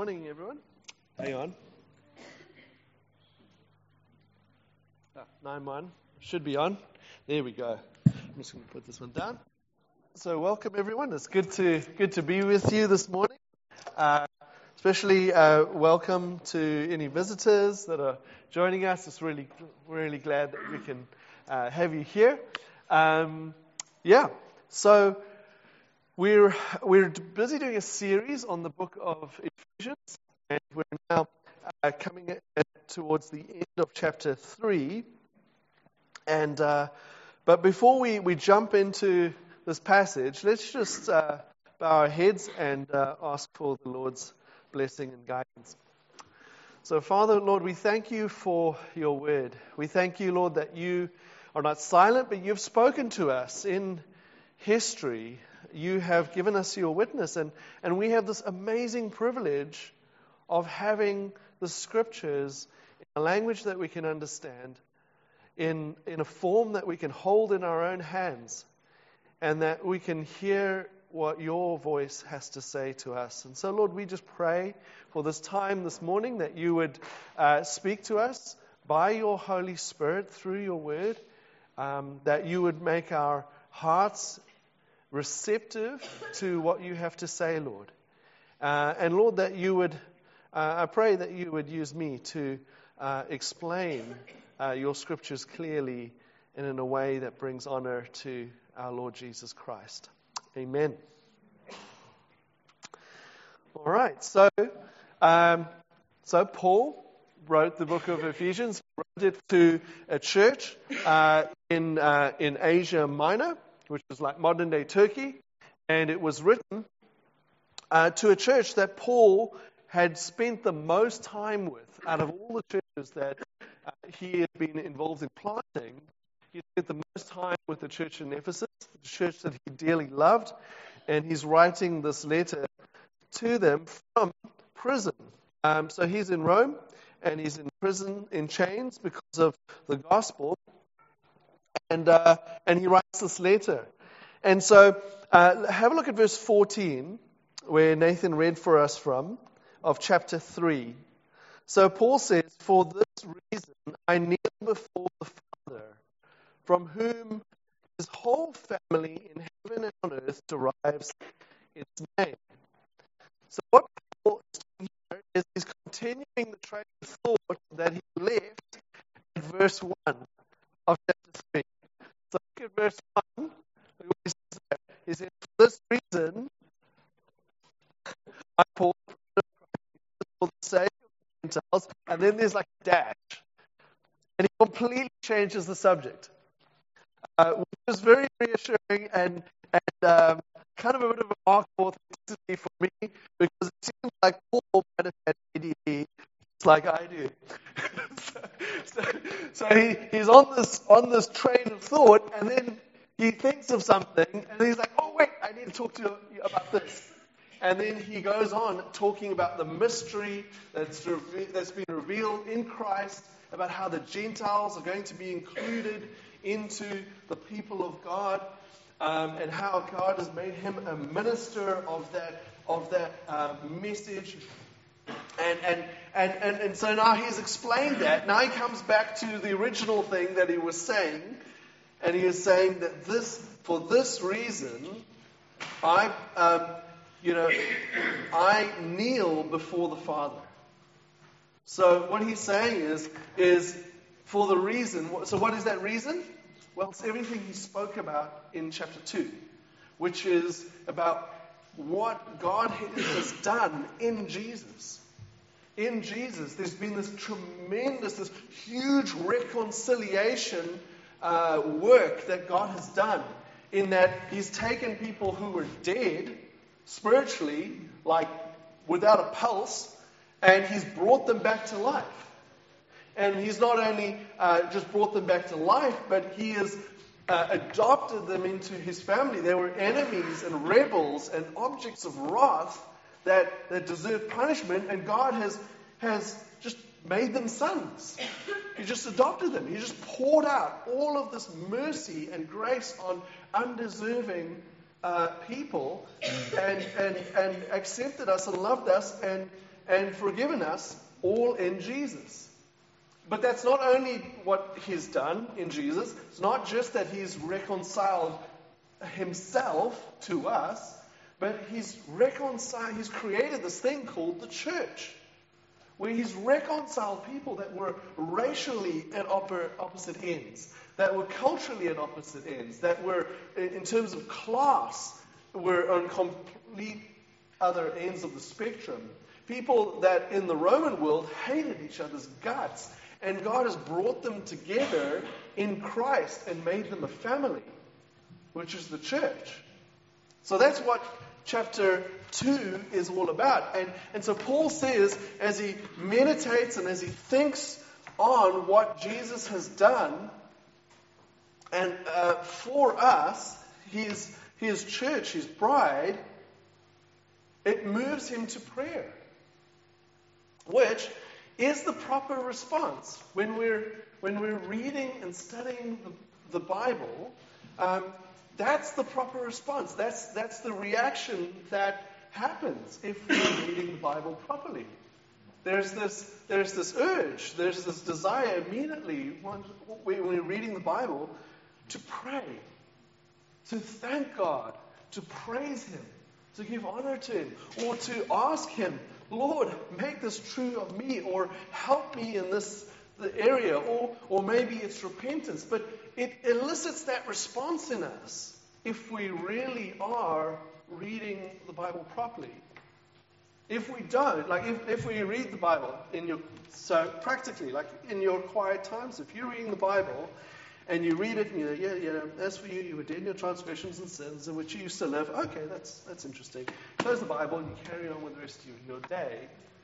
Morning, everyone. Hang on. 9-1. Should be on. There we go. I'm just going to put this one down. So welcome, everyone. It's good to be with you this morning. Especially welcome to any visitors that are joining us. It's really glad that we can have you here. So we're busy doing a series on the book of Ephesians, and we're now coming towards the end of chapter 3. And but before we jump into this passage, let's just bow our heads and ask for the Lord's blessing and guidance. So, Father, Lord, we thank you for your word. We thank you, Lord, that you are not silent, but you've spoken to us in history. You have given us your witness, and we have this amazing privilege of having the scriptures in a language that we can understand, in a form that we can hold in our own hands, and that we can hear what your voice has to say to us. And so, Lord, we just pray for this time this morning that you would speak to us by your Holy Spirit through your word, that you would make our hearts receptive to what you have to say, Lord. And Lord, that you would, I pray that you would use me to explain your scriptures clearly and in a way that brings honor to our Lord Jesus Christ. Amen. All right, so Paul wrote the book of Ephesians, wrote it to a church in Asia Minor, which is like modern-day Turkey, and it was written to a church that Paul had spent the most time with out of all the churches that he had been involved in planting. He spent the most time with the church in Ephesus, the church that he dearly loved, and he's writing this letter to them from prison. So he's in Rome, and he's in prison in chains because of the gospel, and he writes this letter. And so have a look at verse 14, where Nathan read for us from, of chapter 3. So Paul says, "For this reason I kneel before the Father, from whom his whole family in heaven and on earth derives its name." So what Paul is doing here is he's continuing the train of thought that he left at verse 1 of chapter 3. So look at verse 1. Look what he says there. He says, "For this reason, I, Paul, for the sake of the Gentiles," and then there's like a dash. And he completely changes the subject, which is very reassuring and kind of a bit of a mark of authenticity for me, because it seems like Paul might have had ADD, just like I do. so he's on this train of thought, and then he thinks of something, and he's like, "Oh wait, I need to talk to you about this." And then he goes on talking about the mystery that's been revealed in Christ, about how the Gentiles are going to be included into the people of God, and how God has made him a minister of that message. And so now he's explained that. Now he comes back to the original thing that he was saying, and he is saying that for this reason, I kneel before the Father. So what he's saying is for the reason. So what is that reason? Well, it's everything he spoke about in chapter 2, which is about what God has done in Jesus. In Jesus, there's been this huge reconciliation work that God has done, in that he's taken people who were dead spiritually, like without a pulse, and he's brought them back to life. And he's not only just brought them back to life, but he has adopted them into his family. They were enemies and rebels and objects of wrath that deserved punishment, and God has just made them sons. He just adopted them. He just poured out all of this mercy and grace on undeserving people, and accepted us and loved us, and and forgiven us all in Jesus. But that's not only what he's done in Jesus. It's not just that he's reconciled himself to us, but he's created this thing called the church, where he's reconciled people that were racially at opposite ends, that were culturally at opposite ends, that were, in terms of class, were on complete other ends of the spectrum. People that in the Roman world hated each other's guts, and God has brought them together in Christ and made them a family, which is the church. So that's what chapter 2 is all about. And so Paul says, as he meditates and as he thinks on what Jesus has done, and for us, his church, his bride, it moves him to prayer, which is the proper response when we're reading and studying the Bible. That's the proper response. That's the reaction that happens if we're reading the Bible properly. There's this urge, there's this desire immediately when we're reading the Bible to pray, to thank God, to praise Him, to give honor to Him, or to ask Him, Lord, make this true of me, or help me in the area, or maybe it's repentance. But it elicits that response in us if we really are reading the Bible properly. If we don't, like if we read the Bible practically, like in your quiet times, if you're reading the Bible and you read it and as for you were dead in your transgressions and sins in which you used to live, okay, that's interesting. Close the Bible and you carry on with the rest of your day.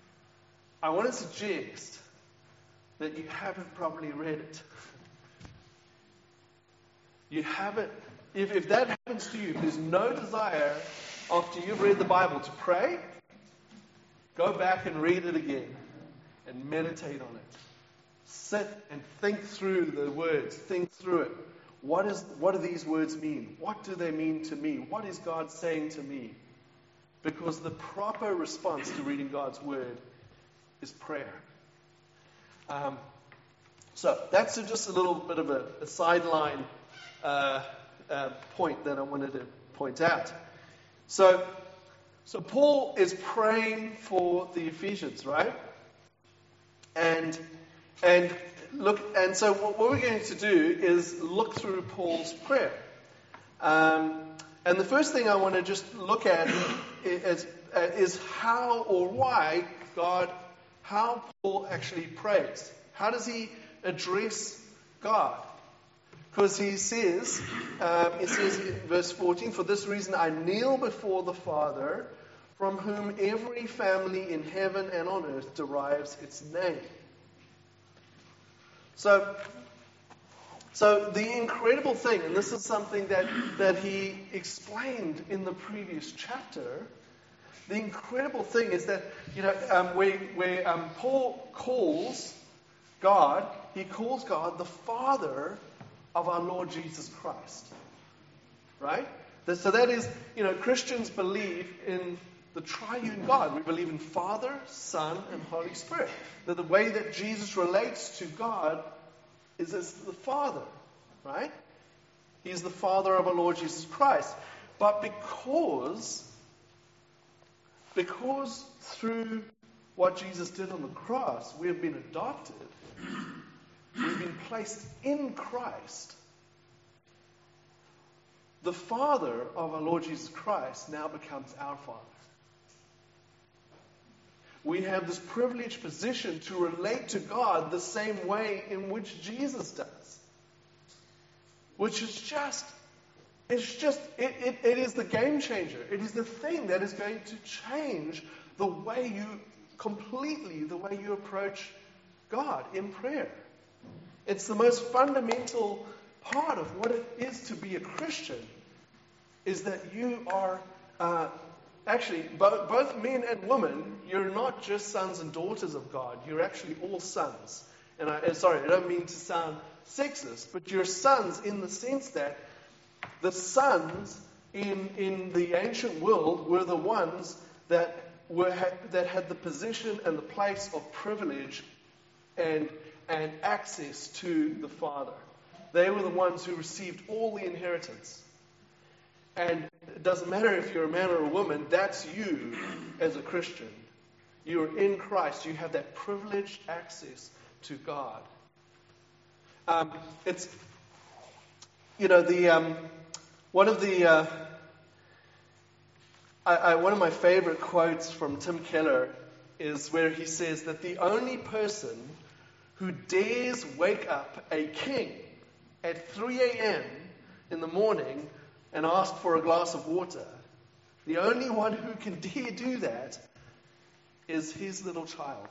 I want to suggest that you haven't probably read it. You haven't. If that happens to you, if there's no desire after you've read the Bible to pray, go back and read it again and meditate on it. Sit and think through the words. Think through it. What do these words mean? What do they mean to me? What is God saying to me? Because the proper response to reading God's word is prayer. So that's just a little bit of a sideline point that I wanted to point out. So Paul is praying for the Ephesians, right? And so what we're going to do is look through Paul's prayer. And the first thing I want to just look at is how or why how Paul actually prays. How does he address God? Because he says in verse 14, for this reason I kneel before the Father, from whom every family in heaven and on earth derives its name. So the incredible thing, and this is something that he explained in the previous chapter, the incredible thing is that, where Paul calls God, he calls God the Father of our Lord Jesus Christ. Right? So that is, Christians believe in the triune God. We believe in Father, Son, and Holy Spirit. That the way that Jesus relates to God is as the Father. Right? He's the Father of our Lord Jesus Christ. But because through what Jesus did on the cross, we have been adopted, we've been placed in Christ, the Father of our Lord Jesus Christ now becomes our Father. We have this privileged position to relate to God the same way in which Jesus does. Which is it is the game changer. It is the thing that is going to change the way you approach God in prayer. It's the most fundamental part of what it is to be a Christian, is that you are actually, both men and women, you're not just sons and daughters of God. You're actually all sons. And I don't mean to sound sexist, but you're sons in the sense that the sons in the ancient world were the ones that that had the position and the place of privilege and access to the Father. They were the ones who received all the inheritance. And it doesn't matter if you're a man or a woman, that's you as a Christian. You're in Christ. You have that privileged access to God. It's, one of my favorite quotes from Tim Keller is where he says that the only person who dares wake up a king at 3 a.m. in the morning and ask for a glass of water, the only one who can dare do that is his little child.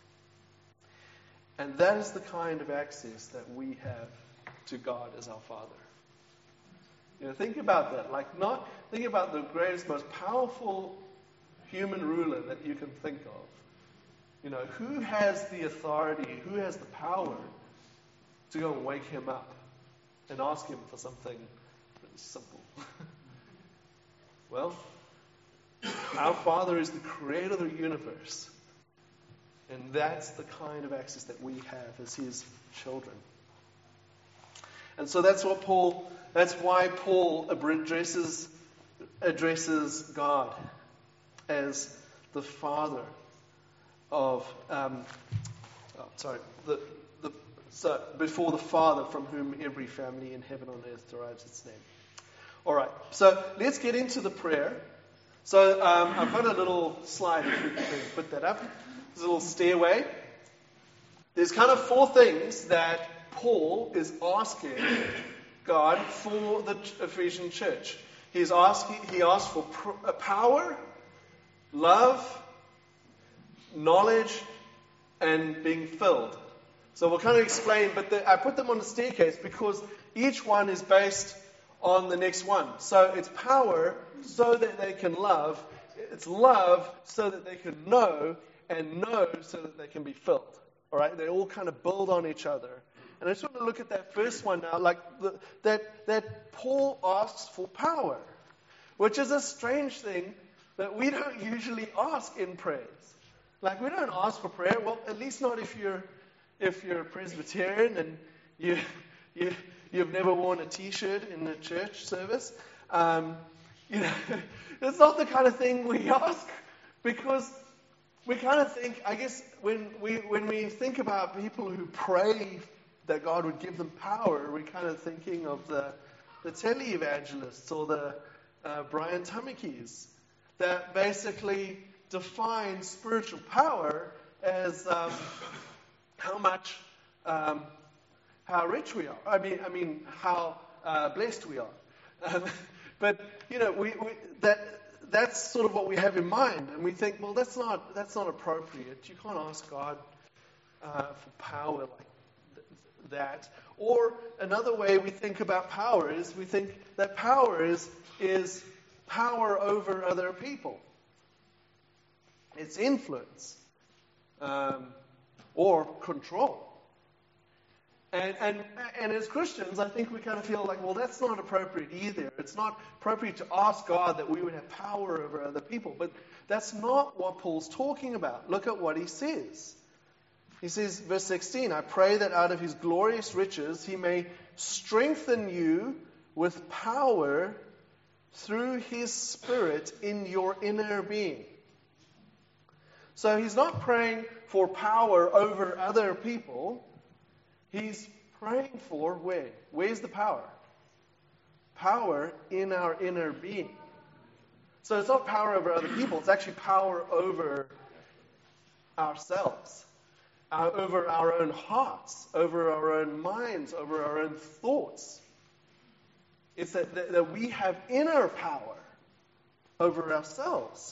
And that is the kind of access that we have to God as our Father. Think about that. Think about the greatest, most powerful human ruler that you can think of. Who has the authority, who has the power to go and wake him up and ask him for something really simple? Well, our Father is the creator of the universe. And that's the kind of access that we have as his children. And so that's why Paul addresses God as the Father of, before the Father from whom every family in heaven and earth derives its name. All right, so let's get into the prayer. So I've got a little slide, if we can put that up. There's a little stairway. There's kind of 4 things that Paul is asking God for the Ephesian church. He asked for power, love, knowledge, and being filled. So we'll kind of explain, but I put them on the staircase because each one is based on the next one. So it's power so that they can love. It's love so that they can know, and know so that they can be filled. All right? They all kind of build on each other. And I just want to look at that first one now, that Paul asks for power, which is a strange thing that we don't usually ask in prayers. We don't ask for prayer. Well, at least not if you're a Presbyterian and you've never worn a T-shirt in a church service. It's not the kind of thing we ask, because we kind of think, I guess, when we think about people who pray that God would give them power, we're kind of thinking of the tele-evangelists or the Brian Tamekis that basically define spiritual power as how rich we are. I mean how blessed we are. But that's sort of what we have in mind, and we think, well, that's not appropriate. You can't ask God for power like that. Or another way we think about power is we think that power is power over other people. It's influence or control. And as Christians, I think we kind of feel like, well, that's not appropriate either. It's not appropriate to ask God that we would have power over other people. But that's not what Paul's talking about. Look at what he says. He says, verse 16, I pray that out of his glorious riches he may strengthen you with power through his Spirit in your inner being. So he's not praying for power over other people. He's praying for where? Where's the power? Power in our inner being. So it's not power over other people. It's actually power over ourselves, over our own hearts, over our own minds, over our own thoughts. It's that we have inner power over ourselves.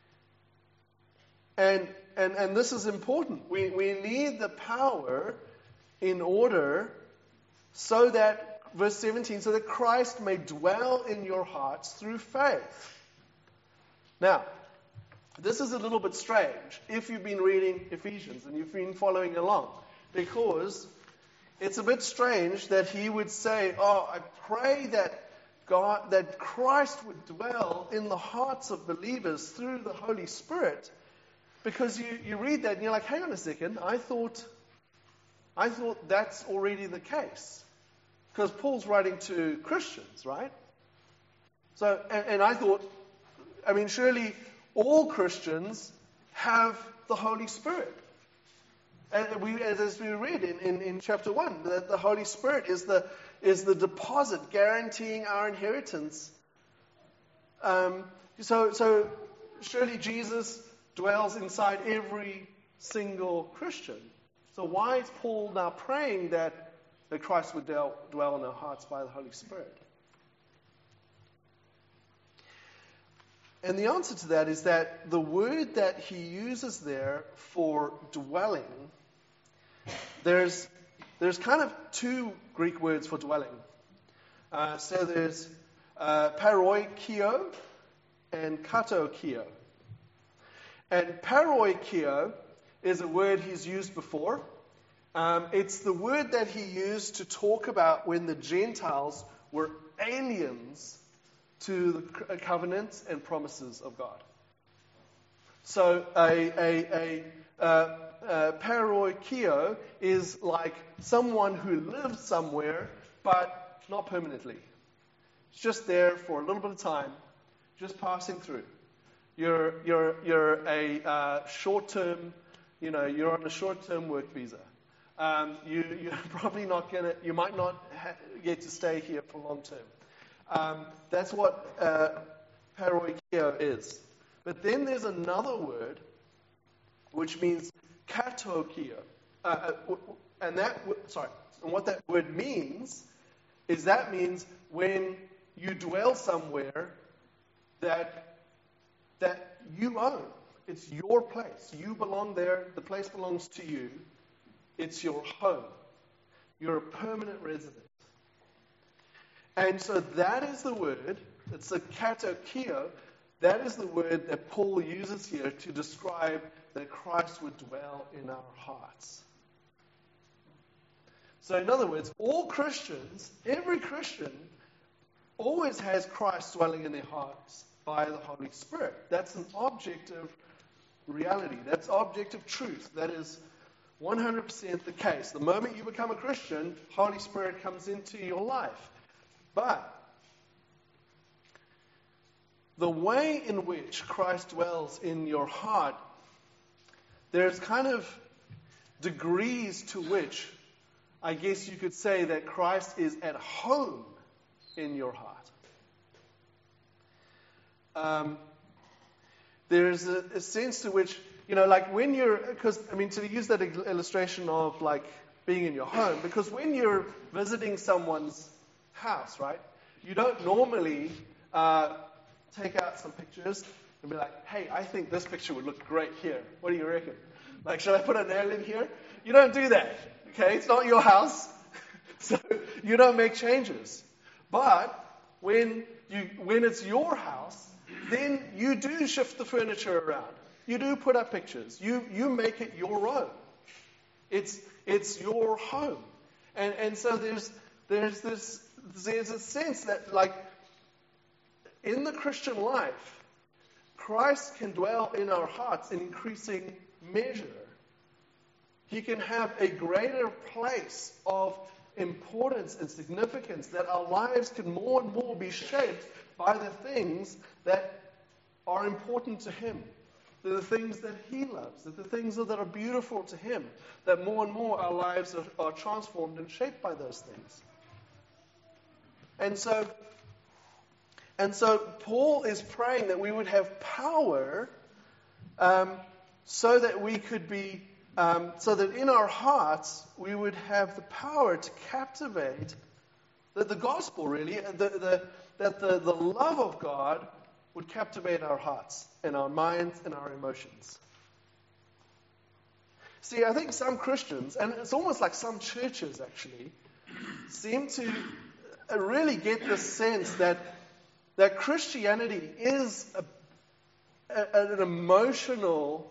And this is important. We need the power in order so that, verse 17, so that Christ may dwell in your hearts through faith. Now, this is a little bit strange if you've been reading Ephesians and you've been following along, because it's a bit strange that he would say, I pray that Christ would dwell in the hearts of believers through the Holy Spirit. Because you read that and you're like, hang on a second, I thought that's already the case. Because Paul's writing to Christians, right? So, and I thought, surely all Christians have the Holy Spirit. And as we read in chapter 1, that the Holy Spirit is the deposit guaranteeing our inheritance. So surely Jesus dwells inside every single Christian. So why is Paul now praying that Christ would dwell in our hearts by the Holy Spirit? And the answer to that is that the word that he uses there for dwelling, there's kind of two Greek words for dwelling. So there's paroikio and katokio. And paroikio is a word he's used before. It's the word that he used to talk about when the Gentiles were aliens to the covenants and promises of God. So a paroikio is like someone who lives somewhere, but not permanently. It's just there for a little bit of time, just passing through. You're a short-term, you're on a short-term work visa. You're probably not you might not get to stay here for long term. That's what paroikio is. But then there's another word which means katokio. And what that word means is when you dwell somewhere that you own. It's your place. You belong there. The place belongs to you. It's your home. You're a permanent resident. And so that is the word, it's the katokio, that is the word that Paul uses here to describe that Christ would dwell in our hearts. So in other words, all Christians, every Christian, always has Christ dwelling in their hearts by the Holy Spirit. That's an objective reality. That's objective truth. That is 100% the case. The moment you become a Christian, Holy Spirit comes into your life. But the way in which Christ dwells in your heart, there's kind of degrees to which I guess you could say that Christ is at home in your heart. There's a sense to which, like when to use that illustration of like being in your home, because when you're visiting someone's house, right, you don't normally take out some pictures and be like, hey, I think this picture would look great here. What do you reckon? Like, should I put a nail in here? You don't do that, okay? It's not your house, so you don't make changes. But when it's your house, then you do shift the furniture around. You do put up pictures. You make it your own. It's your home. And so there's a sense that, like, in the Christian life, Christ can dwell in our hearts in increasing measure. He can have a greater place of importance and significance, that our lives can more and more be shaped by the things that are important to Him. They're the things that He loves. They're the things that are beautiful to Him. That more and more our lives are transformed and shaped by those things. And so Paul is praying that we would have power so that we could be, so that in our hearts we would have the power to captivate the gospel, really, that the love of God would captivate our hearts and our minds and our emotions. See, I think some Christians, and it's almost like some churches actually, seem to really get the sense that Christianity is an emotional,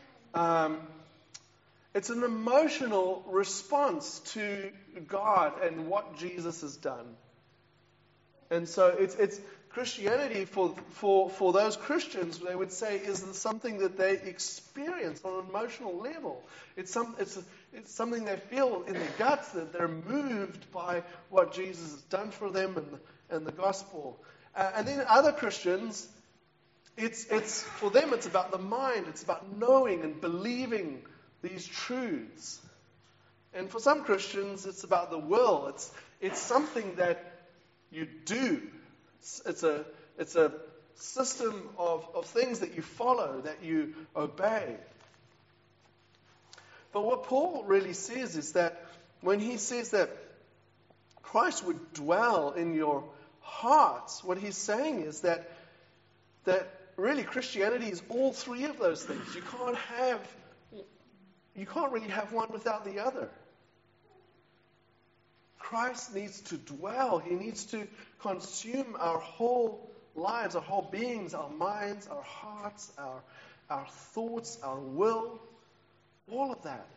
it's an emotional response to God and what Jesus has done. And so it's Christianity for those Christians, they would say, is something that they experience on an emotional level. It's something they feel in their guts, that they're moved by what Jesus has done for them and the gospel. And then other Christians, it's for them, it's about the mind. It's about knowing and believing these truths. And for some Christians, it's about the will. It's something that you do. It's a system of things that you follow, that you obey. But what Paul really says is that when he says that Christ would dwell in your hearts, what he's saying is that really Christianity is all three of those things. You can't really have one without the other. Christ needs to dwell. He needs to consume our whole lives, our whole beings, our minds, our hearts, our thoughts, our will, all of that.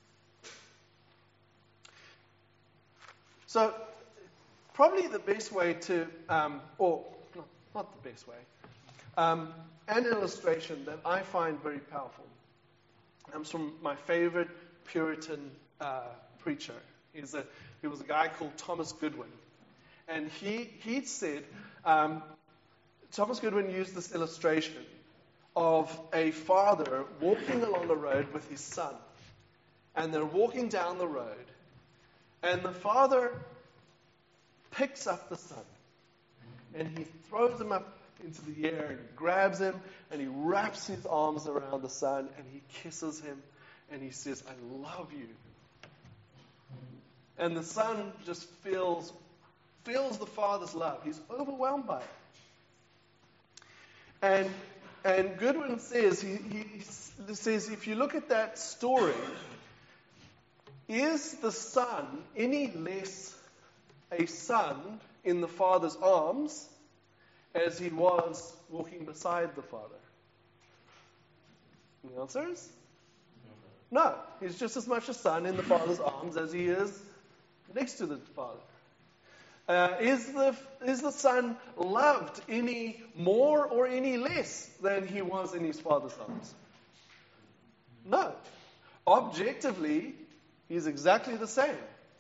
So, probably the best way to, or not the best way, an illustration that I find very powerful comes from my favorite Puritan preacher. He was a guy called Thomas Goodwin. And he said, Thomas Goodwin used this illustration of a father walking along a road with his son. And they're walking down the road. And the father picks up the son. And he throws him up into the air and grabs him. And he wraps his arms around the son. And he kisses him. And he says, I love you. And the son just feels the father's love. He's overwhelmed by it. And Goodwin says, he says, if you look at that story, is the son any less a son in the father's arms as he was walking beside the father? And the answer is no. He's just as much a son in the father's arms as he is next to the father. Is the son loved any more or any less than he was in his father's arms? No. Objectively, he's exactly the same.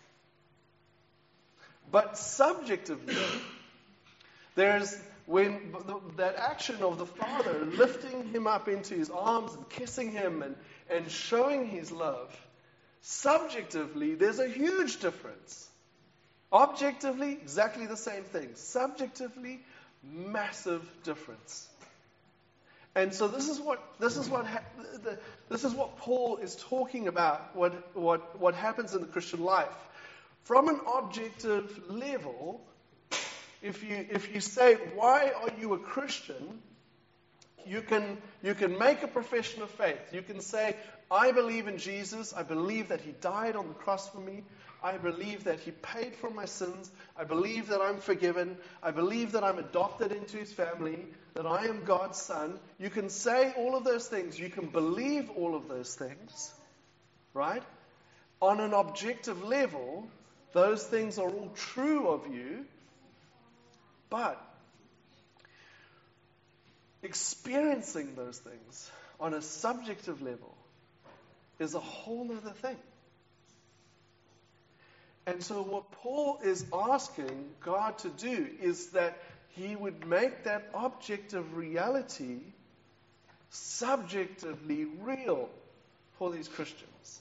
But subjectively, there's when that action of the father lifting him up into his arms and kissing him and showing his love, subjectively, there's a huge difference. Objectively, exactly the same thing. Subjectively, massive difference. And so this is what Paul is talking about. What happens in the Christian life, from an objective level, if you say, why are you a Christian? You can make a profession of faith. You can say, I believe in Jesus. I believe that he died on the cross for me. I believe that he paid for my sins. I believe that I'm forgiven. I believe that I'm adopted into his family, that I am God's son. You can say all of those things. You can believe all of those things, right? On an objective level, those things are all true of you, but experiencing those things on a subjective level is a whole other thing. And so what Paul is asking God to do is that he would make that objective reality subjectively real for these Christians.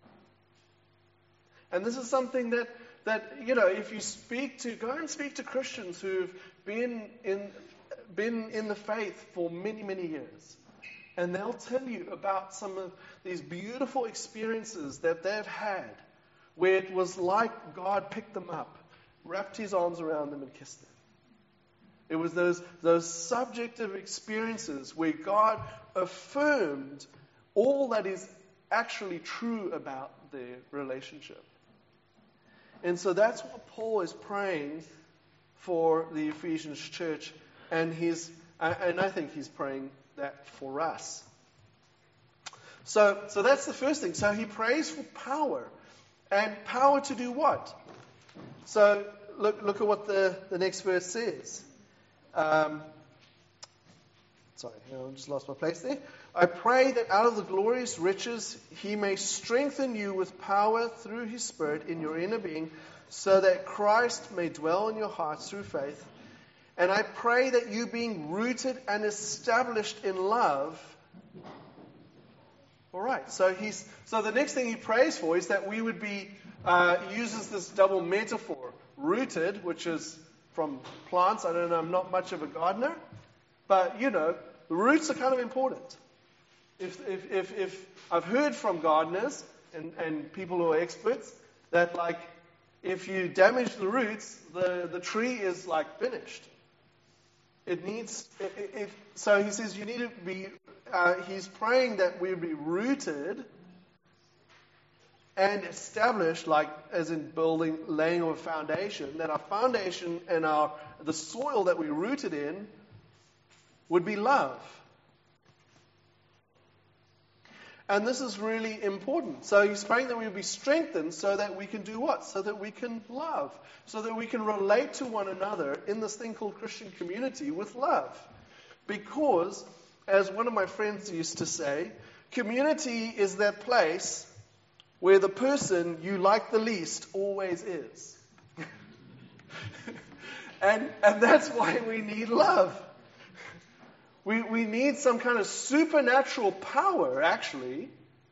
And this is something that if you go and speak to Christians who've been in the faith for many, many years, and they'll tell you about some of these beautiful experiences that they've had, where it was like God picked them up, wrapped his arms around them and kissed them. It was those subjective experiences where God affirmed all that is actually true about their relationship. And so that's what Paul is praying for the Ephesians church, and I think he's praying that for us. So that's the first thing. So he prays for power. And power to do what? So look at what the next verse says. Sorry, I just lost my place there. I pray that out of the glorious riches he may strengthen you with power through his Spirit in your inner being, so that Christ may dwell in your hearts through faith. And I pray that you, being rooted and established in love. All right, so the next thing he prays for is that we would be, he uses this double metaphor, rooted, which is from plants. I don't know, I'm not much of a gardener, but the roots are kind of important. If I've heard from gardeners and people who are experts that if you damage the roots, the tree is finished. It needs. So he says you need to be. He's praying that we be rooted and established, as in building, laying of a foundation. That our foundation and the soil that we're rooted in would be love. And this is really important. So he's praying that we will be strengthened so that we can do what? So that we can love. So that we can relate to one another in this thing called Christian community with love. Because, as one of my friends used to say, community is that place where the person you like the least always is. and that's why we need love. We need some kind of supernatural power, actually,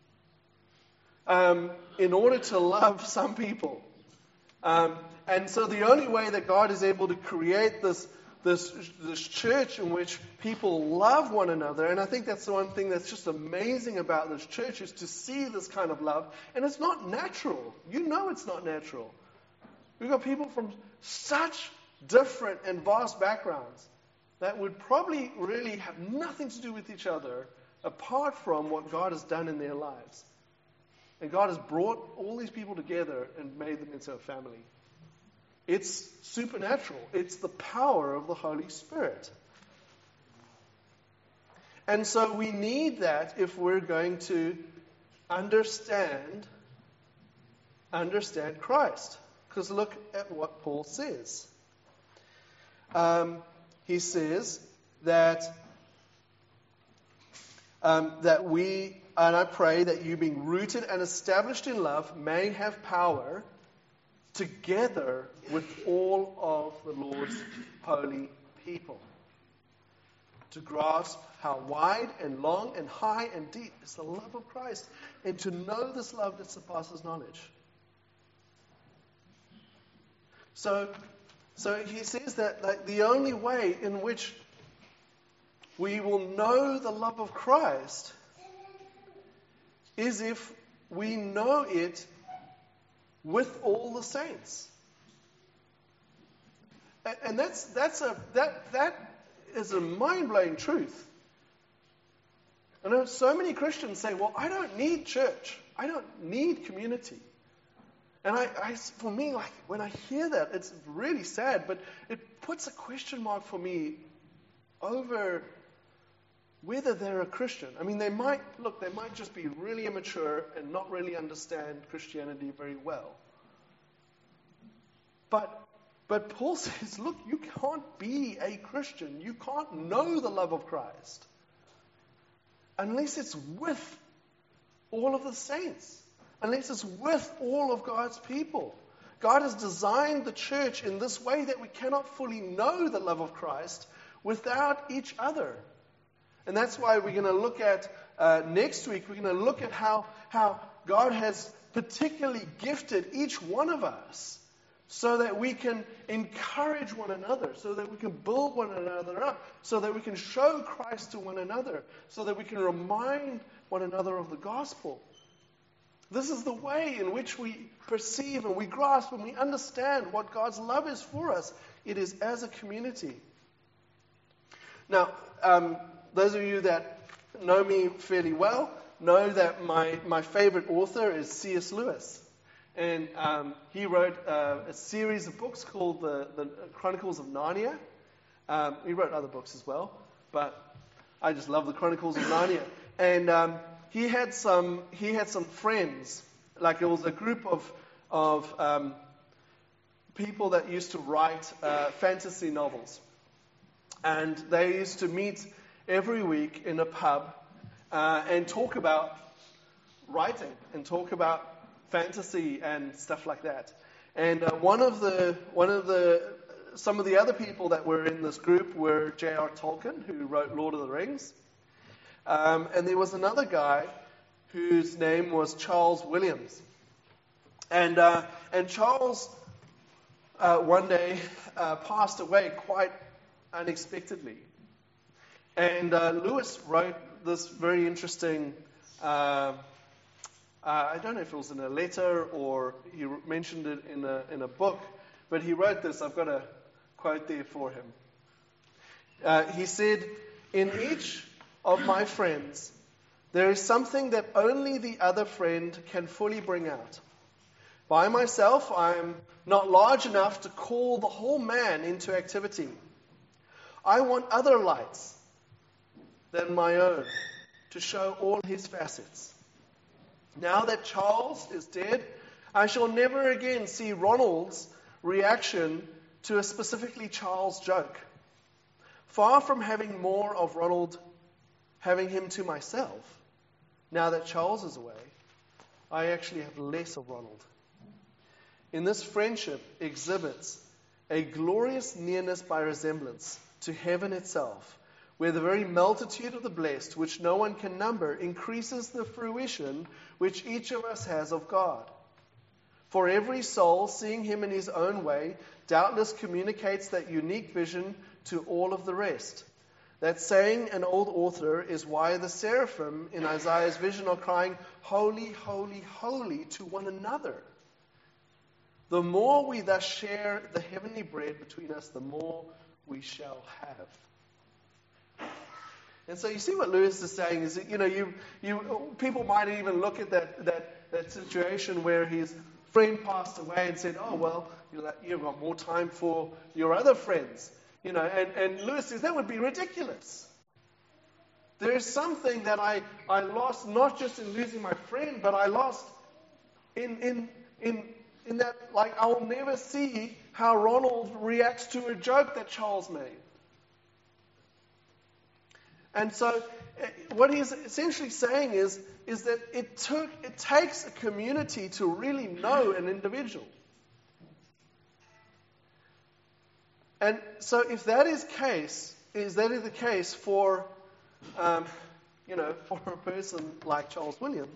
in order to love some people. And so the only way that God is able to create this church in which people love one another, and I think that's the one thing that's just amazing about this church, is to see this kind of love. And it's not natural. It's not natural. We've got people from such different and vast backgrounds that would probably really have nothing to do with each other apart from what God has done in their lives. And God has brought all these people together and made them into a family. It's supernatural. It's the power of the Holy Spirit. And so we need that if we're going to understand Christ. Because look at what Paul says. He says that we, and I pray that you, being rooted and established in love, may have power together with all of the Lord's holy people, to grasp how wide and long and high and deep is the love of Christ, and to know this love that surpasses knowledge. So he says that the only way in which we will know the love of Christ is if we know it with all the saints. And that is a mind-blowing truth. I know so many Christians say, well, I don't need church. I don't need community. And for me, when I hear that, it's really sad, but it puts a question mark for me over whether they're a Christian. I mean, they might just be really immature and not really understand Christianity very well. But Paul says, look, you can't be a Christian. You can't know the love of Christ unless it's with all of the saints. Unless it's with all of God's people. God has designed the church in this way that we cannot fully know the love of Christ without each other. And that's why we're going to look at, next week, we're going to look at how God has particularly gifted each one of us so that we can encourage one another, so that we can build one another up, so that we can show Christ to one another, so that we can remind one another of the gospel. This is the way in which we perceive and we grasp and we understand what God's love is for us. It is as a community. Now, those of you that know me fairly well know that my favorite author is C.S. Lewis. And he wrote a series of books called the Chronicles of Narnia. He wrote other books as well, but I just love the Chronicles of Narnia. And he had some friends, like it was a group of people that used to write fantasy novels. And they used to meet every week in a pub and talk about writing and talk about fantasy and stuff like that. And some of the other people that were in this group were J.R. Tolkien, who wrote Lord of the Rings. And there was another guy whose name was Charles Williams. And Charles one day passed away quite unexpectedly. And Lewis wrote this very interesting, I don't know if it was in a letter or he mentioned it in a book, but he wrote this. I've got a quote there for him. He said, "In each of my friends, there is something that only the other friend can fully bring out. By myself, I am not large enough to call the whole man into activity. I want other lights than my own to show all his facets. Now that Charles is dead, I shall never again see Ronald's reaction to a specifically Charles joke. Far from having more of Ronald, having him to myself, now that Charles is away, I actually have less of Ronald. In this friendship exhibits a glorious nearness by resemblance to heaven itself, where the very multitude of the blessed, which no one can number, increases the fruition which each of us has of God. For every soul, seeing him in his own way, doubtless communicates that unique vision to all of the rest. That saying, an old author, is why the seraphim in Isaiah's vision are crying, 'Holy, holy, holy,' to one another. The more we thus share the heavenly bread between us, the more we shall have." And so you see what Lewis is saying is that, people might even look at that situation where his friend passed away and said, "Oh, well, you've got more time for your other friends." And Lewis says that would be ridiculous. There is something that I lost, not just in losing my friend, but I lost in that, I will never see how Ronald reacts to a joke that Charles made. And so what he's essentially saying is that it takes a community to really know an individual. And so if that is the case for for a person like Charles Williams,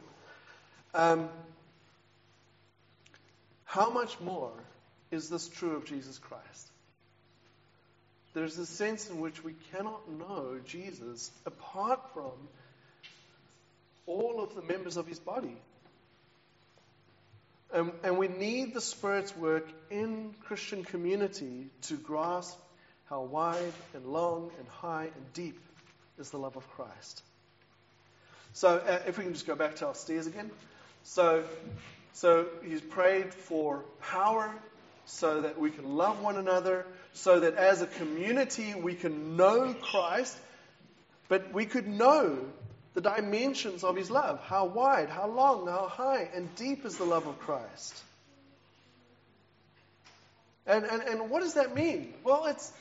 how much more is this true of Jesus Christ? There's a sense in which we cannot know Jesus apart from all of the members of his body. And we need the Spirit's work in Christian community to grasp how wide and long and high and deep is the love of Christ. So if we can just go back to our stairs again. So he's prayed for power so that we can love one another, so that as a community we can know Christ, but we could know the dimensions of his love. How wide, how long, how high and deep is the love of Christ? And what does that mean? Well, it's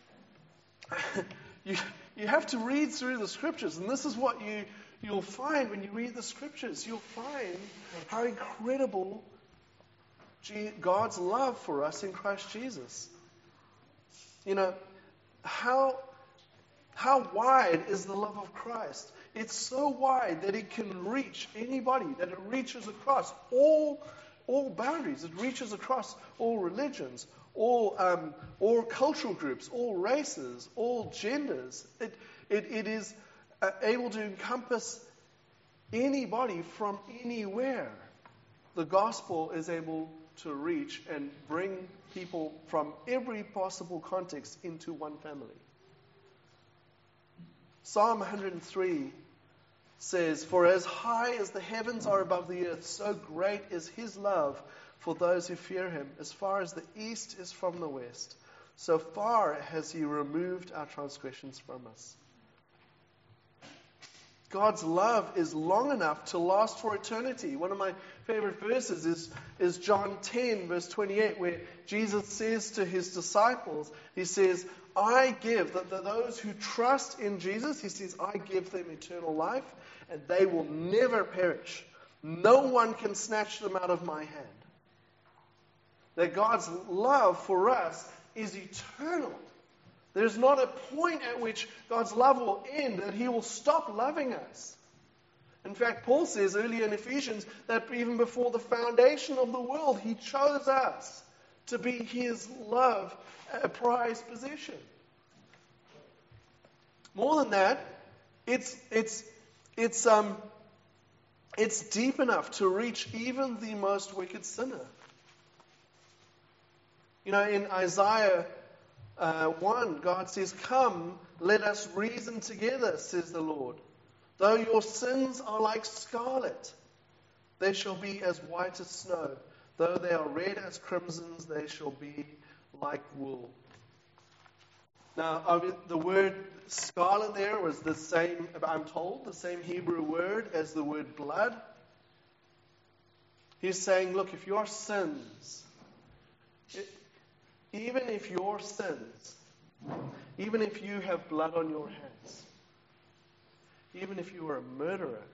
you have to read through the scriptures, and this is what you'll find when you read the scriptures. You'll find how incredible God's love for us in Christ Jesus. How wide is the love of Christ? It's so wide that it can reach anybody, that it reaches across all boundaries. It reaches across all religions, all cultural groups, all races, all genders. It is able to encompass anybody from anywhere. The gospel is able to reach and bring people from every possible context into one family. Psalm 103 says, "For as high as the heavens are above the earth, so great is his love for those who fear him. As far as the east is from the west, so far has he removed our transgressions from us." God's love is long enough to last for eternity. One of my favorite verses is John 10, verse 28, where Jesus says to his disciples, he says, I give, those who trust in Jesus, he says, I give them eternal life, and they will never perish. No one can snatch them out of my hand. That God's love for us is eternal. There's not a point at which God's love will end, that he will stop loving us. In fact, Paul says earlier in Ephesians that even before the foundation of the world, he chose us to be his love, a prized possession. More than that, it's deep enough to reach even the most wicked sinner. You know, in Isaiah 1, God says, come, let us reason together, says the Lord. Though your sins are like scarlet, they shall be as white as snow. Though they are red as crimsons, they shall be like wool. Now, the word scarlet there was the same, I'm told, the same Hebrew word as the word blood. He's saying, look, if your sins, even if your sins, even if you have blood on your hands, even if you are a murderer,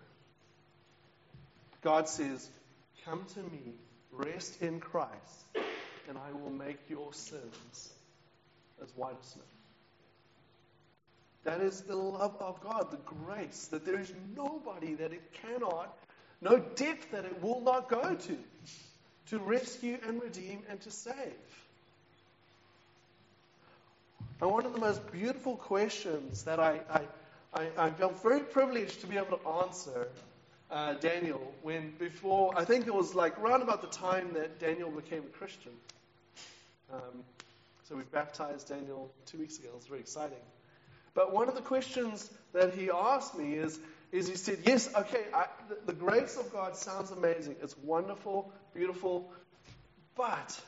God says, come to me, rest in Christ, and I will make your sins as white as snow. That is the love of God, the grace, that there is nobody that it cannot, no depth that it will not go to rescue and redeem and to save. And one of the most beautiful questions that I felt very privileged to be able to answer Daniel I think it was like around about the time that Daniel became a Christian. So we baptized Daniel 2 weeks ago. It was very exciting. But one of the questions that he asked me is he said, yes, okay, the grace of God sounds amazing. It's wonderful, beautiful, but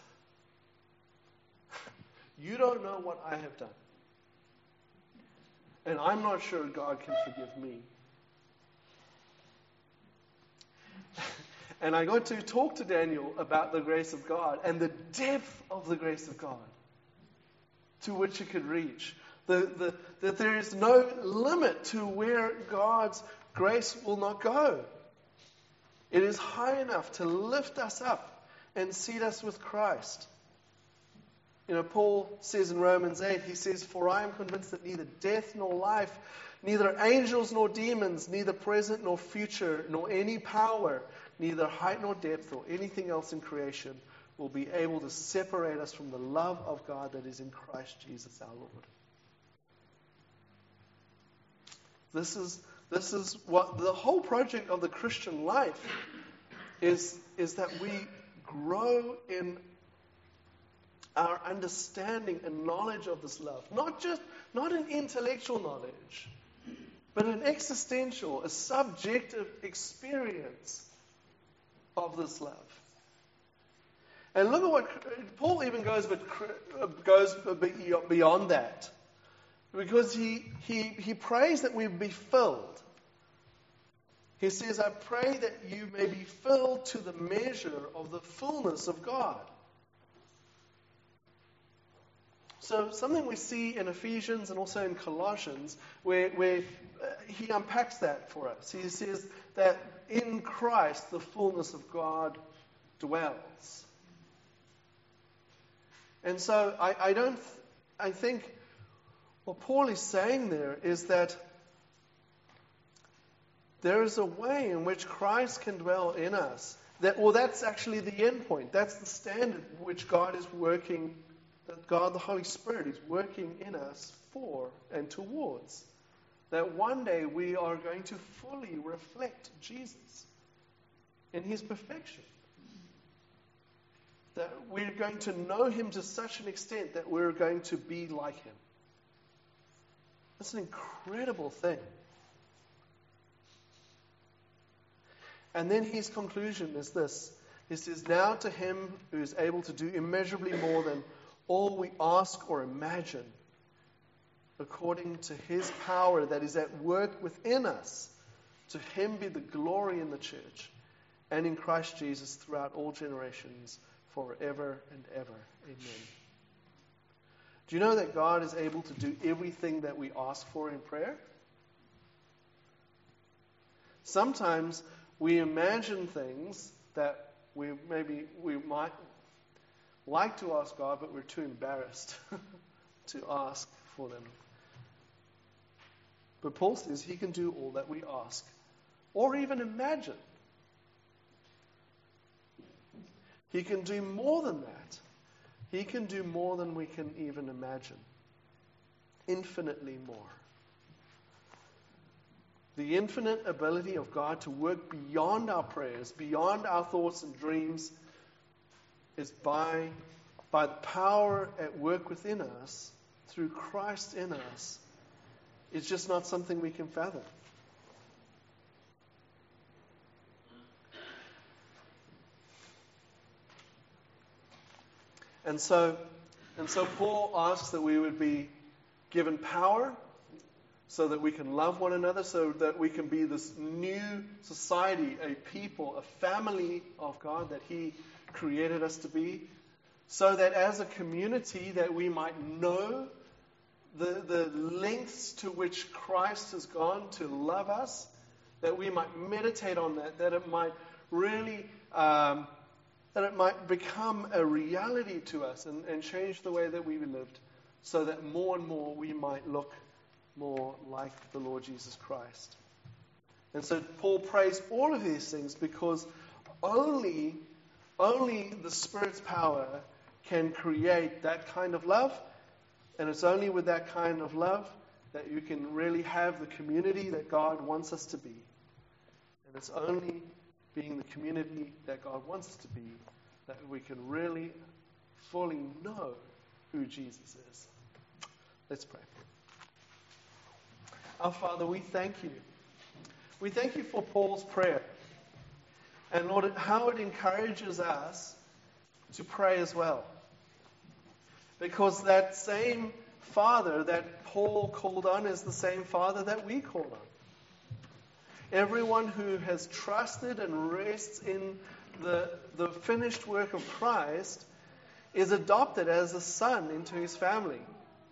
you don't know what I have done. And I'm not sure God can forgive me. And I got to talk to Daniel about the grace of God and the depth of the grace of God to which it could reach. That there is no limit to where God's grace will not go. It is high enough to lift us up and seat us with Christ. You know, Paul says in Romans 8, he says, for I am convinced that neither death nor life, neither angels nor demons, neither present nor future, nor any power, neither height nor depth or anything else in creation will be able to separate us from the love of God that is in Christ Jesus our Lord. This is what the whole project of the Christian life is that we grow in our understanding and knowledge of this love. Not an intellectual knowledge, but an existential, a subjective experience of this love. And look at what Paul even goes beyond that. Because he prays that we be filled. He says, I pray that you may be filled to the measure of the fullness of God. So something we see in Ephesians and also in Colossians where he unpacks that for us. He says that in Christ the fullness of God dwells. And so I think what Paul is saying there is that there is a way in which Christ can dwell in us. That's actually the end point. That's the standard which God is working, that God the Holy Spirit is working in us for and towards. That one day we are going to fully reflect Jesus in his perfection. That we're going to know him to such an extent that we're going to be like him. That's an incredible thing. And then his conclusion is this. He says, now to him who is able to do immeasurably more than all we ask or imagine, according to his power that is at work within us. To him be the glory in the church and in Christ Jesus throughout all generations, forever and ever. Amen. Do you know that God is able to do everything that we ask for in prayer? Sometimes we imagine things that we might like to ask God, but we're too embarrassed to ask for them. But Paul says he can do all that we ask or even imagine. He can do more than that. He can do more than we can even imagine. Infinitely more. The infinite ability of God to work beyond our prayers, beyond our thoughts and dreams, is by the power at work within us, through Christ in us. It's just not something we can fathom. And so Paul asks that we would be given power so that we can love one another, so that we can be this new society, a people, a family of God that he created us to be, so that as a community that we might know the lengths to which Christ has gone to love us, that we might meditate on that it might really, that it might become a reality to us and change the way that we lived, so that more and more we might look more like the Lord Jesus Christ. And so Paul prays all of these things because only the Spirit's power can create that kind of love, and it's only with that kind of love that you can really have the community that God wants us to be. And it's only being the community that God wants us to be that we can really fully know who Jesus is. Let's pray. Our Father, we thank you. We thank you for Paul's prayer. And Lord, how it encourages us to pray as well. Because that same Father that Paul called on is the same Father that we call on. Everyone who has trusted and rests in the finished work of Christ is adopted as a son into his family.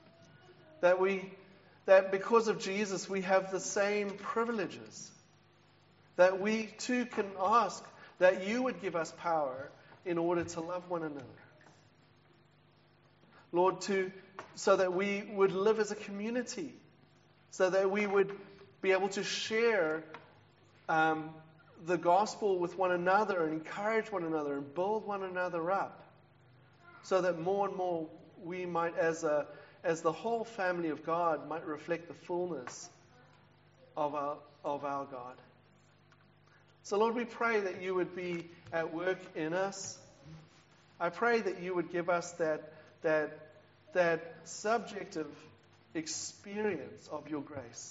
That because of Jesus we have the same privileges. That we too can ask that you would give us power in order to love one another. Lord, so that we would live as a community, so that we would be able to share the gospel with one another and encourage one another and build one another up, so that more and more we might, as the whole family of God, might reflect the fullness of our God. So Lord, we pray that you would be at work in us. I pray that you would give us that subjective experience of your grace.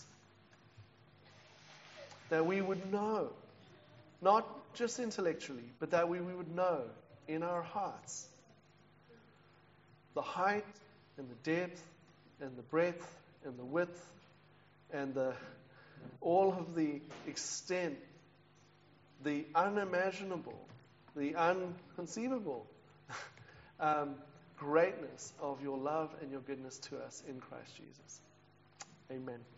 That we would know, not just intellectually, but that we would know in our hearts the height and the depth and the breadth and the width and all of the extent, the unimaginable, the unconceivable greatness of your love and your goodness to us in Christ Jesus. Amen.